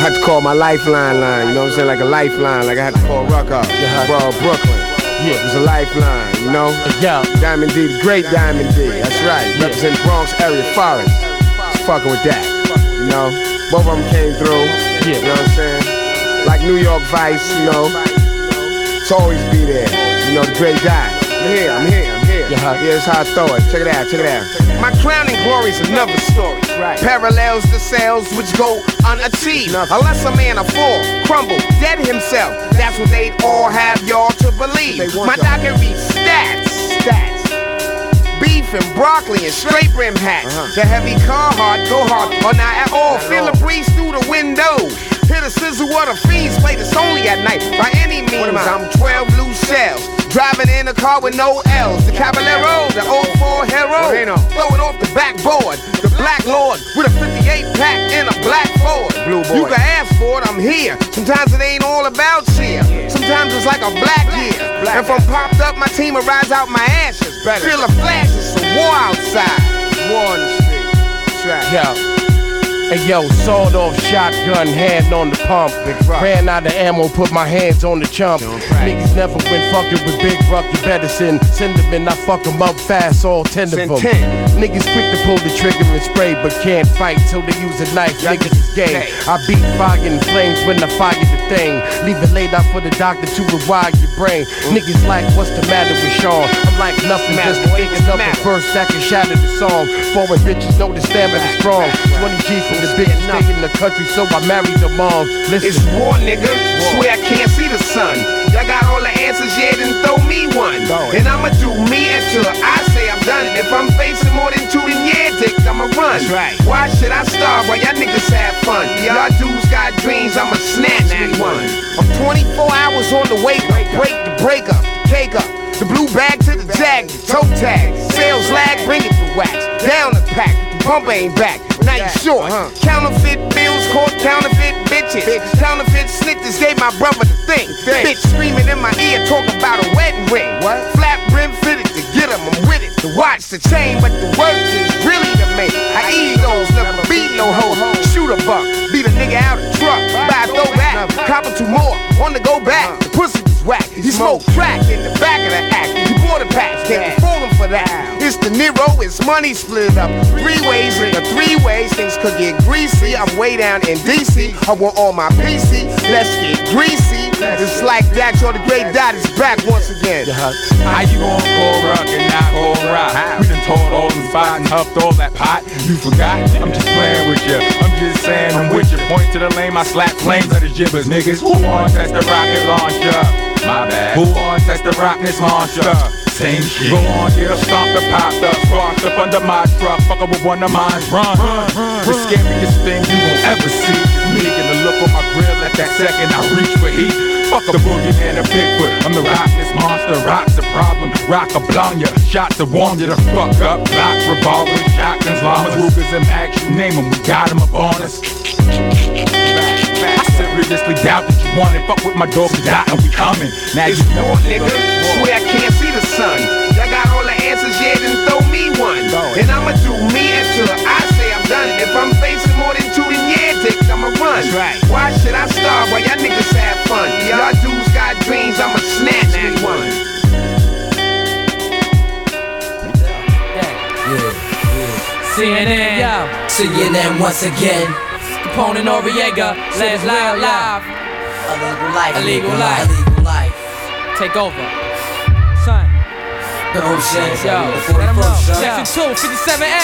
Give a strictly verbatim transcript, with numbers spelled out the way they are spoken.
I had to call my lifeline line, you know what I'm saying? Like a lifeline, like I had to call Rucker, Yeah. bro, Brooklyn. Yeah. It was a lifeline, you know? Yeah. Diamond D, the great Diamond D, that's right. Yeah. Represent Bronx area, Forest. Just fucking with that, you know? Both of them came through, Yeah. you know what I'm saying? Like New York Vice, you know? To always be there, you know, the great guy. I'm here, I'm here, I'm here. Yeah. Yeah, that's how I throw it. Check it out, check it out. My crowning glory's another story. Right. Parallels the sales which go unachieved. Nothing. Unless a man a fall, crumble, dead himself. That's what they'd all have y'all to believe. They want My y'all. docket reads stats, stats. Beef and broccoli and straight brim hats. Uh-huh. The heavy Carhartt go hard or not at all. Not at Feel all. a breeze through the window. Hear the sizzle of the fiends. Play this only at night. By any means, am I? I'm twelve loose shells. Driving in a car with no L's. The Caballero, the oh four Hero. What ain't on? Throw it off the backboard. The Black Lord with a fifty-eight pack in a black Ford. Blue boy. You can ask for it, I'm here. Sometimes it ain't all about cheer. Sometimes it's like a black year. Black. And from popped up, my team will rise out my ashes. Better. Feel the flashes, some war outside. War on the street. That's right. Yo. Hey yo, sawed off shotgun, hand on the pump. Big Ruck. Ran out of ammo, put my hands on the chump. Don't crack. Niggas never went fucking with Big Ruck. You better send, send them in, I fuck them up fast, all ten of Send them. ten. Niggas quick to pull the trigger and spray, but can't fight till they use a knife. Yeah, Niggas is gay. gay. I beat fire and flames when I fire the thing. Leave it laid out for the doctor to rewire your brain. Niggas like, what's the matter with Sean? I'm like nothing, Matter, just boy, thinking what's the of a matter? verse that can shatter the song. Foreign bitches know the stamina strong. twenty G's from the bitch stay in the country, so I married them all. It's Listen, war, nigga. Swear I can't see the sun. Y'all got all the answers, yeah, then throw me one. Throw it. And I'ma do me until I say I'm done. If I'm facing more than two, then yeah, dick, I'ma run. That's right. Why should I starve while y'all niggas have fun? Y'all dudes got dreams, I'ma snatch me one. I'm twenty-four hours on the wake up, break the break up, cake up. The blue bag to the jag, the toe tag. Sales lag, bring it to wax. Down the pack, the pump ain't back. Now you short. Uh-huh. Counterfeit bills, caught counterfeit bitches. Counterfeit snitches gave my brother the thing. Thing. Bitch screaming in my ear, talk about a wedding ring. What? Flat brim fitted to get him, I'm with it. The watch, the chain, but the work is really the main. I egos, never beat no hoe. Shoot a buck, beat a nigga out of truck. Buy a throwback, cop two more, on the go back. The pussy was whack. He smoked crack in the back of the act. He bought a patch, can't afford him for that. It's the Nero, it's money split up. Three ways in the three ways, things could get greasy. I'm way down in D C. I want all my P C. Let's get greasy. It's like that, yo, the great dot is back once again. How you gon' go rock and not go rock? We done told all them fight and huffed all that pot. You forgot? I'm just playing with you. I'm just saying I'm with you. Point to the lane, I slap flames at the jibbers, niggas. Who on test the rocket launcher? My bad. Who on test the rocket launcher? Same shit. Go on, get a stomp the pop up, squashed up under my truck. Fuck up with one of mine. Run, run, run. The scariest thing you gon' ever see is me and the look on my grill at that second I reach for heat. Fuck the boogeyman and Bigfoot. I'm the rockin'est monster. Rock's a problem. Rock a blown ya. Shots to warm you the fuck up. Block revolvers, shotguns, llamas, Rugers, and Max. You name 'em, we got 'em up on us. I seriously doubt that you want it. Fuck with my dog, we got and we coming. Now It's you know war, nigga. Swear I can't see the sun. Y'all got all the answers, yeah, then throw me one. And I'ma do me until I say I'm done. If I'm facing more than two, then yeah, dick, I'ma run. That's right. Why should I starve while y'all niggas have fun? Y'all dudes got dreams, I'ma snatch me one. C N N, yo, C N N once again. Capone and Noriega, let's live live. Illegal life. Illegal life. Illegal life. Take over, son. You know what I'm saying? Yo, The let 'em know. forty-first, son. Section two, fifty-seven A.